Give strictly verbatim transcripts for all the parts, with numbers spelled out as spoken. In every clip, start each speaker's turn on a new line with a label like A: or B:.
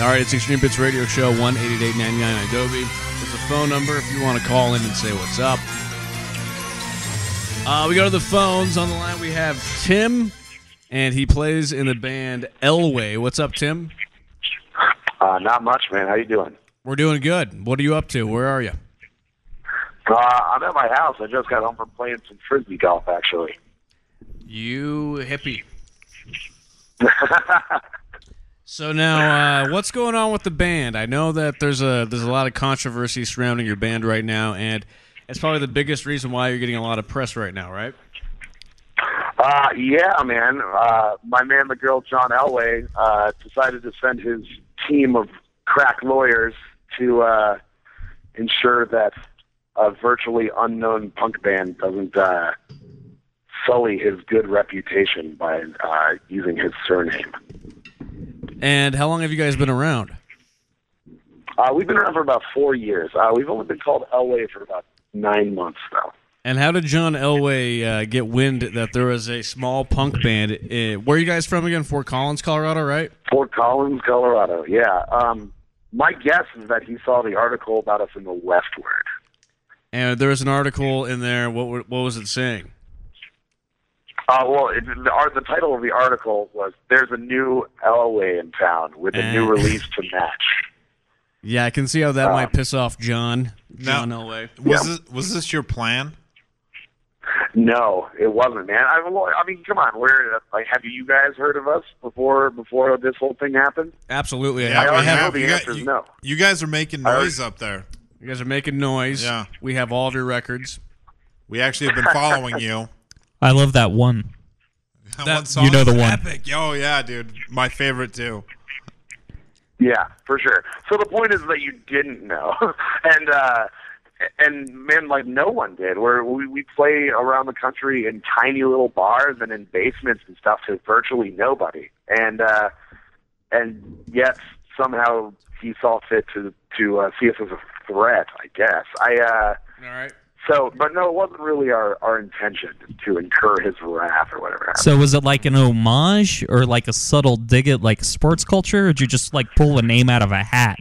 A: All right, it's Extreme Bits Radio Show, one eight eight eight, nine nine Adobe. There's a phone number if you want to call in and say what's up. Uh, we go to the phones. On the line, we have Tim, and he plays in the band Elway. What's up, Tim?
B: Uh, not much, man. How you doing?
A: We're doing good. What are you up to? Where are you?
B: Uh, I'm at my house. I just got home from playing some frisbee golf, actually.
A: You hippie. So now, uh, what's going on with the band? I know that there's a there's a lot of controversy surrounding your band right now, and it's probably the biggest reason why you're getting a lot of press right now, right?
B: Uh, yeah, man. Uh, my man, the girl, John Elway, uh, decided to send his team of crack lawyers to uh, ensure that a virtually unknown punk band doesn't uh, sully his good reputation by uh, using his surname.
A: And how long have you guys been around?
B: Uh, we've been around for about four years. Uh, we've only been called Elway for about nine months now.
A: And how did John Elway uh, get wind that there was a small punk band? Uh, where are you guys from again? Fort Collins, Colorado, right?
B: Fort Collins, Colorado, yeah. Um, my guess is that he saw the article about us in the Westward.
A: And there was an article in there. What what was it saying?
B: Uh, well, it, the, art, the title of the article was "There's a new Elway in town with a new release to match."
A: Yeah, I can see how that
B: um,
A: might piss off John. John
C: now,
A: Elway.
C: Was
B: yeah.
C: this was this your plan?
B: No, it wasn't, man. I, I mean, come on. We're like, have you guys heard of us before? Before this whole thing happened?
A: Absolutely.
C: Yeah,
A: I
C: we
B: already
C: have.
B: know the
C: You,
B: answer
C: got,
B: is
C: you,
B: no.
C: you guys are making noise up there.
A: You guys are making noise.
C: Yeah.
A: We have all of your records.
C: We actually have been following you.
D: I love that one.
C: That,
A: That-
C: one song
D: you know the
C: is
D: one.
C: Epic. Oh yeah, dude, my favorite too.
B: Yeah, for sure. So the point is that you didn't know, and uh, and man, like no one did. Where we we play around the country in tiny little bars and in basements and stuff to virtually nobody, and uh, and yet somehow he saw fit to to uh, see us as a threat. I guess I. Uh,
A: All right.
B: So, but no, it wasn't really our, our intention to incur his wrath or whatever happened.
D: So was it like an homage or like a subtle dig at like sports culture, or did you just like pull a name out of a hat?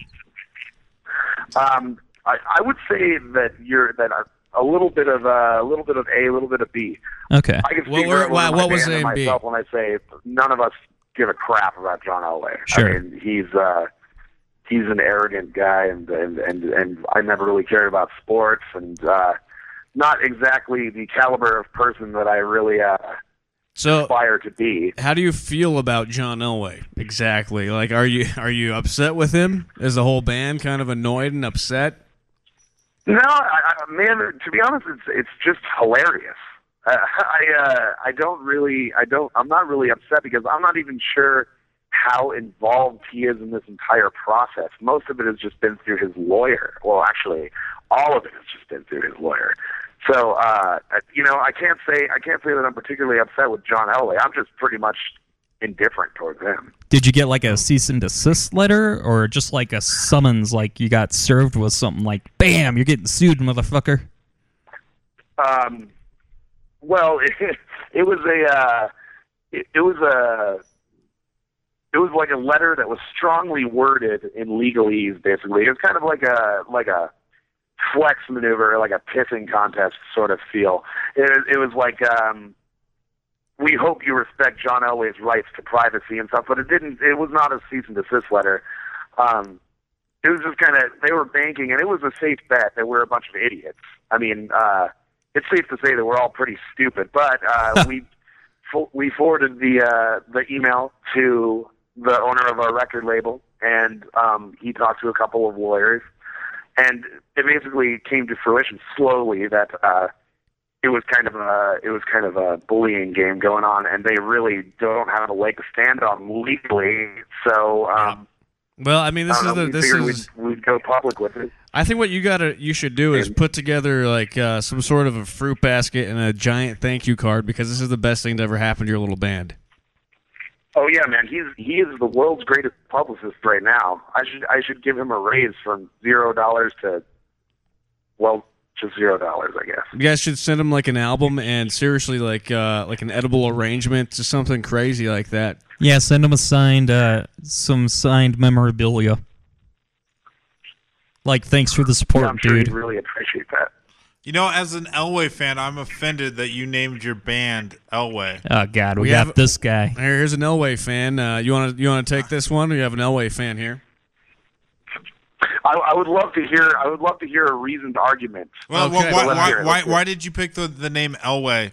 B: Um, I, I would say that you're that a, a little bit of uh, a little bit of A, a little bit of B.
D: Okay.
B: I can
A: What
B: speak
A: were-
B: for everyone
A: why-
B: in my
A: what was
B: band
A: A
B: and
A: and B?
B: myself when I say none of us give a crap about John Elway.
D: Sure.
B: I mean, he's uh, he's an arrogant guy, and and and and I never really cared about sports, and uh, not exactly the caliber of person that I really uh,
A: So,
B: aspire to be.
A: how do you feel about John Elway exactly? Like, are you are you upset with him? Is the whole band kind of annoyed and upset?
B: No, I, I, man. To be honest, it's it's just hilarious. Uh, I uh, I don't really I don't I'm not really upset because I'm not even sure how involved he is in this entire process. Most of it has just been through his lawyer. Well, actually, all of it has just been through his lawyer. So, uh, you know, I can't say I can't say that I'm particularly upset with John Elway. I'm just pretty much indifferent towards him.
D: Did you get like a cease and desist letter, or just like a summons, like you got served with something like, bam, you're getting sued, motherfucker?
B: Um, well, it, it was a uh, it, it was a it was like a letter that was strongly worded in legalese. Basically, it was kind of like a like a flex maneuver, like a pissing contest sort of feel. It, it was like, um, we hope you respect John Elway's rights to privacy and stuff, but it didn't, it was not a cease and desist letter. Um, it was just kind of, they were banking, and it was a safe bet that we're a bunch of idiots. I mean, uh, it's safe to say that we're all pretty stupid, but uh, we we forwarded the uh, the email to the owner of our record label, and um, he talked to a couple of lawyers. And it basically came to fruition slowly that uh, it was kind of a it was kind of a bullying game going on, and they really don't have a leg to stand on legally. So, um,
A: Well, I mean, this
B: I
A: is
B: don't know,
A: the
B: we
A: this
B: figured
A: is.
B: we'd, we'd go public with it.
A: I think what you gotta you should do is put together like uh, some sort of a fruit basket and a giant thank you card, because this is the best thing to ever happen to your little band.
B: Oh yeah, man, he's he is the world's greatest publicist right now. I should I should give him a raise from zero dollars to, well, just zero dollars, I guess.
A: You guys should send him like an album and seriously like uh, like an edible arrangement to something crazy like that.
D: Yeah, send him a signed, uh, some signed memorabilia. Like, thanks for the support,
B: Yeah, I'm sure
D: dude.
B: he'd really appreciate that.
C: You know, as an Elway fan, I'm offended that you named your band Elway.
D: Oh God, we,
A: We
D: got
A: have-
D: this guy.
A: Here, here's an Elway fan. Uh, you want to you want to take this one? Or you have an Elway fan here.
B: I, I would love to hear. I would love to hear a reasoned argument.
C: Well,
A: Okay.
C: why,
B: Let's
C: why,
B: hear it,
C: why,
B: let's hear
C: why
B: it.
C: did you pick the, the name Elway?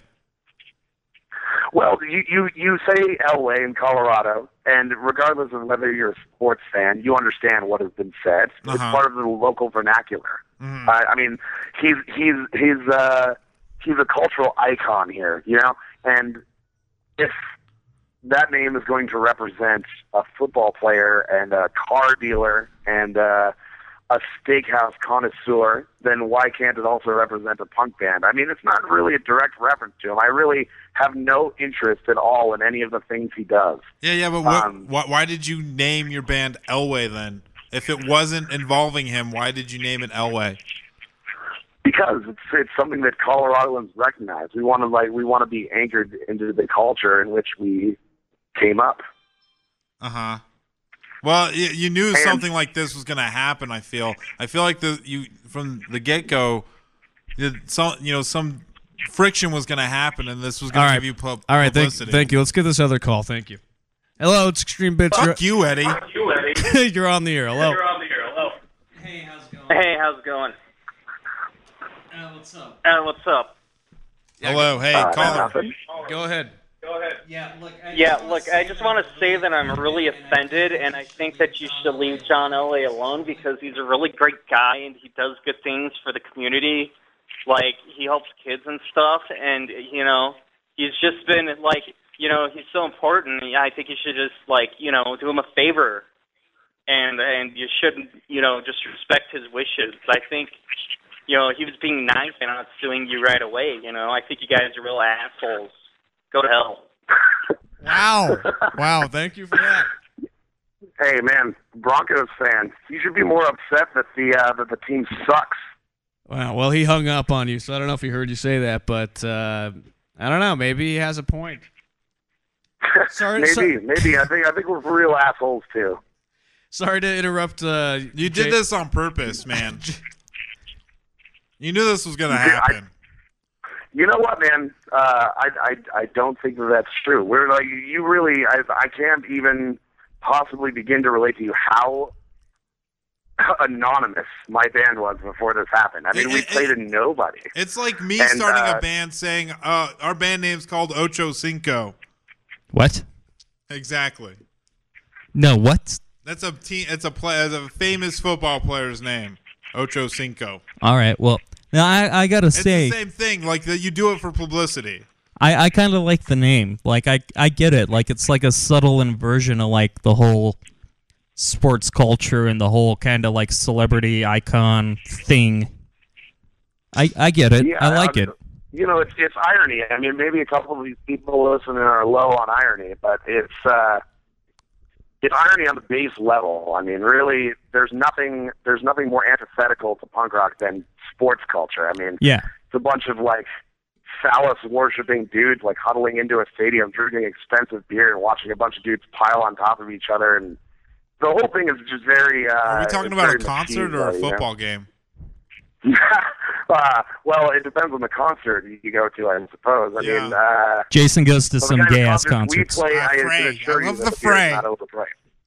B: Well, you, you, you say Elway in Colorado, and regardless of whether you're a sports fan, you understand what has been said. It's
C: Uh-huh.
B: part of the local vernacular.
C: Mhm.
B: Uh, I mean, he's he's he's uh, he's a cultural icon here, you know. And if that name is going to represent a football player and a car dealer and uh, a steakhouse connoisseur, then why can't it also represent a punk band? I mean, it's not really a direct reference to him. I really have no interest at all in any of the things he does.
C: Yeah, yeah, but what,
B: Um,
C: why, why did you name your band Elway then? If it wasn't involving him, why did you name it Elway?
B: Because it's it's something that Coloradoans recognize. We want to like we want to be anchored into the culture in which we came up.
C: Uh huh. Well, you, you knew
B: And-
C: something like this was going to happen. I feel. I feel like the you from the get go, some you know some friction was going to happen, and this was going
A: All
C: to
A: right.
C: give you pub-
A: All right, thank,
C: publicity.
A: thank you. Let's get this other call. Thank you. Hello, it's Extreme Bits.
C: Fuck you, Eddie.
A: You're, you're on the air. Hello.
E: Hey, how's it going?
A: Uh, what's up?
E: Uh, what's up?
C: Hello, hey,
B: Uh,
C: caller.
B: nothing.
A: Go ahead.
E: Yeah, look, I just want to say that I'm really offended, and I think that you should leave John Elway alone because he's a really great guy and he does good things for the community. Like, he helps kids and stuff, and, you know, he's just been, like, you know, he's so important. I think you should just, like, you know, do him a favor, and and you shouldn't, you know, just respect his wishes. I think, you know, he was being nice and not suing you right away, you know. I think you guys are real assholes. Go to hell.
A: Wow. Wow. Thank you for that.
B: Hey man, Broncos fan, you should be more upset that the uh, that the team sucks.
A: Wow. Well, he hung up on you, so I don't know if he heard you say that, but uh, I don't know. Maybe he has a point. Sorry.
B: maybe,
A: so-
B: maybe I think I think we're real assholes too.
A: sorry to interrupt. Uh,
C: You did
A: Jay-
C: this on purpose, man. You knew this was going to
B: You did- I-
C: happen.
B: You know what, man? Uh, I, I I don't think that that's true. We're like you really. I I can't even possibly begin to relate to you how anonymous my band was before this happened. I mean,
C: It-
B: we
C: it-
B: played to nobody.
C: It's like me
B: And,
C: starting
B: uh,
C: a band saying uh, our band name's called Ocho Cinco.
D: What?
C: Exactly.
D: No, what?
C: That's a team. It's a play. It's a famous football player's name, Ocho Cinco.
D: All right, well, now I, I gotta
C: It's
D: say,
C: the same thing. Like that, you do it for publicity.
D: I, I kind of like the name. Like, I, I get it. Like, it's like a subtle inversion of, like, the whole sports culture and the whole kind of, like, celebrity icon thing. I, I get it.
B: Yeah,
D: I like
B: I-
D: it.
B: You know, it's it's irony. I mean, maybe a couple of these people listening are low on irony, but it's uh, it's irony on the base level. I mean, really, there's nothing there's nothing more antithetical to punk rock than sports culture. I mean,
D: Yeah.
B: it's a bunch of like phallus worshipping dudes like huddling into a stadium, drinking expensive beer, and watching a bunch of dudes pile on top of each other, and the whole thing is just very. Uh,
C: Are we talking
B: it's
C: about a
B: very
C: concert or a
B: machine-like, you know?
C: football game?
B: uh, well, it depends on the concert you go to, I suppose. I
C: Yeah.
B: mean, uh,
D: Jason goes to
B: the
D: some
B: kind of
D: gay ass
B: concerts
D: concerts.
B: We play,
C: Ah,
B: I can
C: Fray.
B: assure
C: I
B: you
C: love
B: that
C: the
B: the beer is
C: Fray.
B: not overpriced.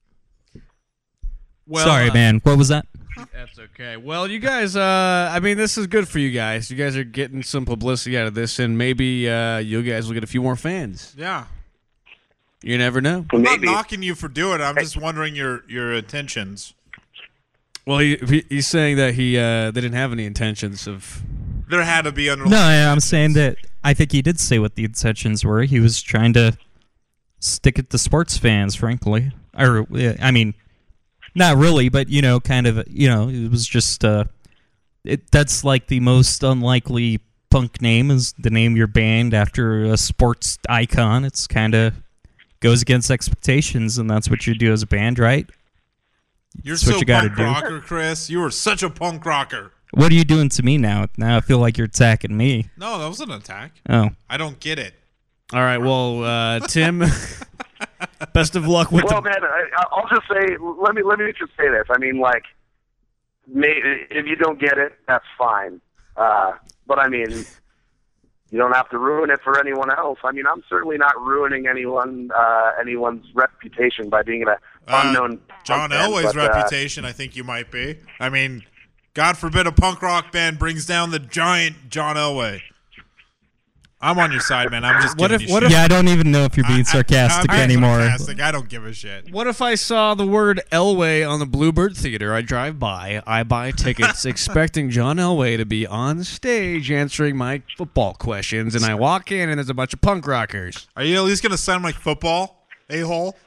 A: Well,
D: Sorry,
A: uh,
D: man. What was that?
A: That's okay. Well, you guys, uh, I mean, this is good for you guys. You guys are getting some publicity out of this, and maybe uh, you guys will get a few more fans.
C: Yeah.
A: You never know.
C: I'm not
B: Maybe.
C: knocking you for doing it. I'm just wondering your your intentions.
A: Well, he, he he's saying that he uh, they didn't have any intentions of.
C: There had to be under.
D: No, I- I'm saying that I think he did say what the intentions were. He was trying to stick it to sports fans, frankly. Or, yeah, I mean, not really, but, you know, kind of, you know, it was just, uh, it, that's like the most unlikely punk name is to name your band after a sports icon. It's kind of goes against expectations, and that's what you do as a band, right?
C: You're
D: That's what
C: so
D: you gotta
C: punk
D: do.
C: rocker, Chris. You were such a punk rocker.
D: What are you doing to me now? Now I feel like you're attacking me.
C: No, that was an attack.
D: Oh.
C: I don't get it.
A: All right, well, uh, Tim, best of luck with
B: Well,
A: the...
B: man, I, I'll just say, let me let me just say this. I mean, like, may, if you don't get it, that's fine. Uh, but I mean, you don't have to ruin it for anyone else. I mean, I'm certainly not ruining anyone uh, anyone's reputation by being an
C: Uh,
B: unknown.
C: John
B: punk band,
C: Elway's
B: but, uh,
C: reputation, I think you might be. I mean, God forbid a punk rock band brings down the giant John Elway. I'm on your side, man. I'm just
A: What
C: giving
A: if-
C: you
A: what
C: shit.
A: if-
D: Yeah, I don't even know if you're being
C: I- I-
D: sarcastic
C: I'm being
D: anymore.
C: sarcastic. I don't give a shit.
A: What if I saw the word Elway on the Bluebird Theater? I drive by, I buy tickets expecting John Elway to be on stage answering my football questions, and I walk in and there's a bunch of punk rockers.
C: Are you at least going to sound like football, a-hole?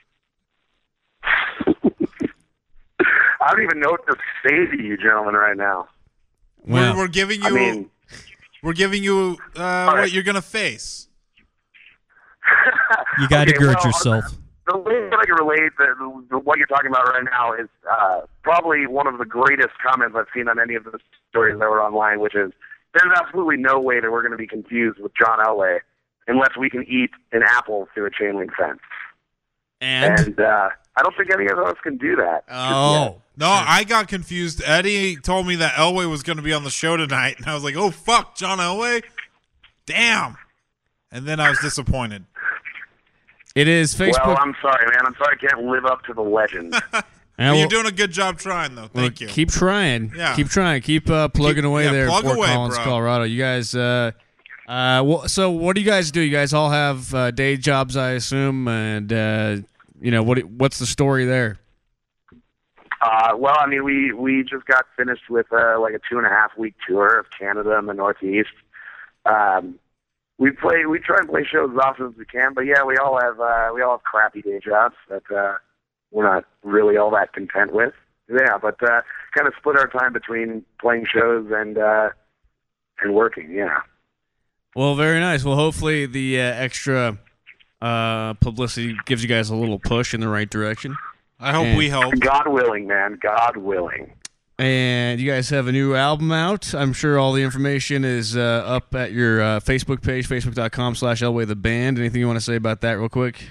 B: I don't even know what to say to you, gentlemen, right now.
A: Well,
C: we're, we're giving you
B: I mean,
C: we're giving you uh,
B: right.
C: what you're going to face.
D: You got to
B: Okay,
D: gird
B: well,
D: yourself.
B: The way that I can relate the, the, what you're talking about right now is uh, probably one of the greatest comments I've seen on any of the stories that were online, which is there's absolutely no way that we're going to be confused with John Elway unless we can eat an apple through a chain link fence.
A: and...
B: And uh, I don't think any of us can do that. just yet.
A: Oh.
C: No, I got confused. Eddie told me that Elway was going to be on the show tonight, and I was like, oh, fuck, John Elway? Damn. And then I was disappointed.
A: It is Facebook.
B: Well, I'm sorry, man. I'm sorry I can't live up to the legend.
A: And
C: Well,
A: we'll-
C: you're doing a good job trying, though.
A: well,
C: Thank you.
A: Keep trying.
C: Yeah.
A: Keep trying. Keep uh, plugging
C: Keep-
A: away
C: yeah,
A: there
C: plug
A: in Fort
C: away,
A: Collins,
C: bro.
A: Colorado. You guys, uh, uh, well, so what do you guys do? You guys all have uh, day jobs, I assume, and uh, you know what? What's the story there?
B: Uh, well, I mean, we, we just got finished with uh, like a two and a half week tour of Canada and the Northeast. Um, we play, we try and play shows as often as we can, but yeah, we all have uh, we all have crappy day jobs that uh, we're not really all that content with. Yeah, but uh, kind of split our time between playing shows and uh, and working. Yeah.
A: Well, very nice. Well, hopefully the uh, extra uh, publicity gives you guys a little push in the right direction.
C: I hope
A: And-
C: we help.
B: God willing, man. God willing.
A: And you guys have a new album out. I'm sure all the information is uh, up at your uh, Facebook page, facebook.com slash Elway the Band. Anything you want to say about that real quick?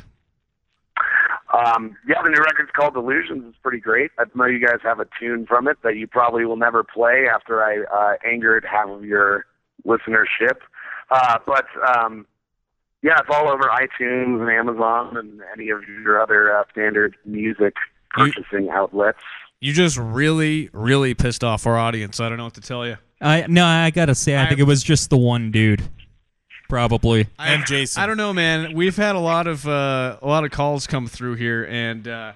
B: Um, yeah, the new record's called Delusions. It's pretty great. I know you guys have a tune from it that you probably will never play after I uh, angered half of your listenership. Uh, but, um, yeah, it's all over iTunes and Amazon and any of your other uh, standard music purchasing outlets.
A: You just really, really pissed off our audience. I don't know what to tell you.
D: I no, I gotta say, I,
A: I-
D: think it was just the one dude, probably.
C: And Jason.
A: I don't know, man. We've had a lot of uh, a lot of calls come through here, and uh,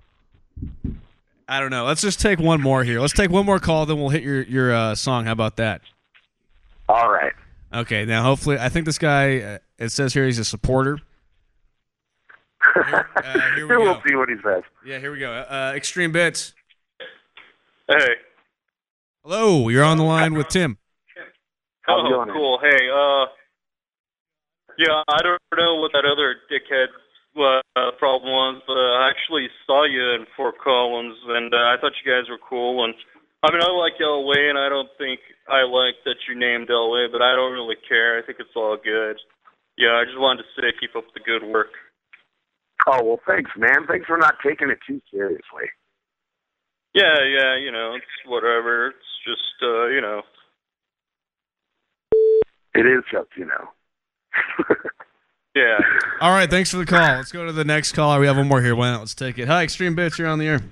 A: I don't know. Let's just take one more here. Let's take one more call, then we'll hit your your uh, song. How about that?
B: All right.
A: Okay. Now, hopefully, I think this guy. Uh, it says here he's a supporter. Here, uh, here we
B: we'll
A: go.
B: see what he says.
A: Yeah, here we go. Uh, Extreme Bits.
E: Hey.
A: Hello, you're on the line with Tim.
B: How's it
E: Oh,
B: going?
E: cool. Hey, uh, yeah, I don't know what that other dickhead uh, problem was, but I actually saw you in Fort Collins, and uh, I thought you guys were cool. And I mean, I like Elway, and I don't think I like that you named Elway, but I don't really care. I think it's all good. Yeah, I just wanted to say keep up the good work.
B: Oh, well, thanks, man. Thanks for not taking it too seriously.
E: Yeah, yeah, you know, it's whatever. It's just, uh, you know.
B: It is just, you know.
E: Yeah.
A: All right, thanks for the call. Let's go to the next caller. We have one more here. Why not? Let's take it. Hi, Extreme Bits. You're on the air.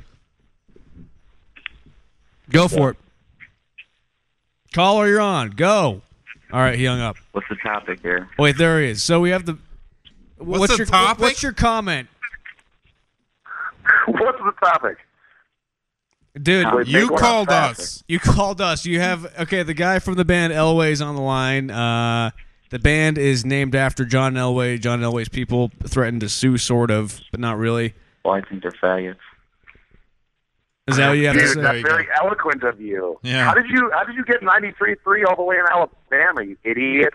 A: Go for it. Caller, you're on. Go. All right, he hung up.
F: What's the topic here?
A: Wait, there he is. So we have the.
C: What's the
A: your
C: topic?
A: What's your comment,
B: What's the topic?
A: dude?
B: Wait,
C: You
B: make one up
C: called
B: faster.
C: us.
A: You called us. You have okay. The guy from the band Elway's on the line. Uh, the band is named after John Elway. John Elway's people threatened to sue, sort of, but not really.
F: Well, I think they're faggots.
A: Is that what you have to
B: Dude,
A: say?
B: that's very eloquent of you.
C: Yeah.
B: How did you How did you get ninety-three point three all the way in Alabama, you idiot?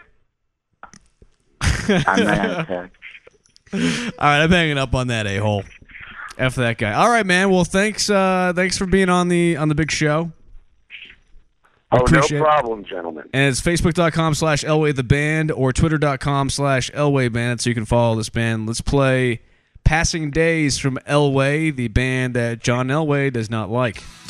F: I'm mad attack.
A: All right, I'm hanging up on that a-hole. F that guy. All right, man. Well, thanks. Uh, thanks for being on the on the big show.
B: Oh, no
A: Appreciate it.
B: problem, gentlemen.
A: And it's facebook.com slash Elway the band or twitter.com slash Elway band, so you can follow this band. Let's play Passing Days from Elway, the band that John Elway does not like.